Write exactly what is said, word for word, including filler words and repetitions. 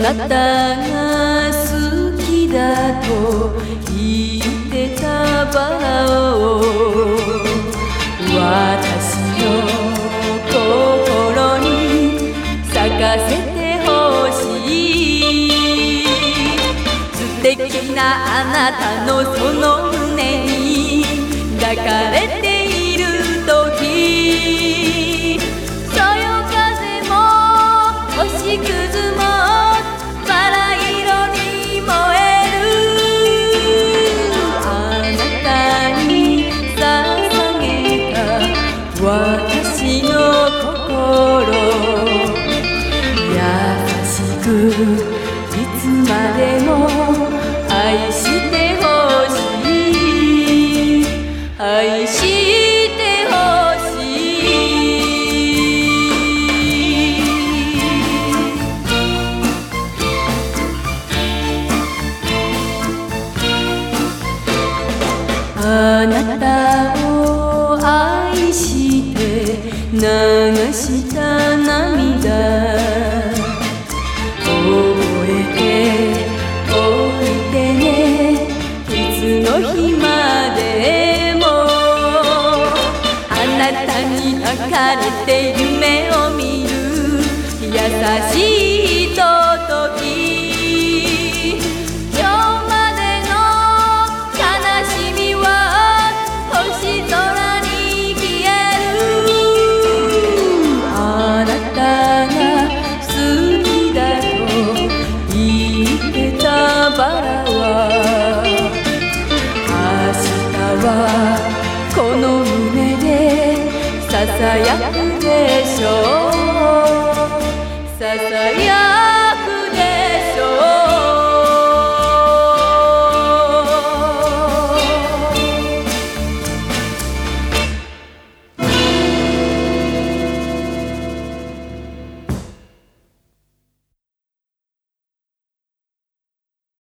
なたが好きだと言ってたバラを私の心に咲かせてほしい。素敵なあなたのその胸に抱かれている時、そよ風も星屑もバラ色に燃える。あなたに捧げた私の心、優しくいつまでも愛してほしい、愛してほしい。あなたを愛して流した涙、覚えておいてね、いつの日までも。あなたに抱かれて夢を見る優しいひととき、今日までの悲しみは星空に消える。あなたが好きだと言ってたバラは明日はこの胸でささやくでしょう、ささやく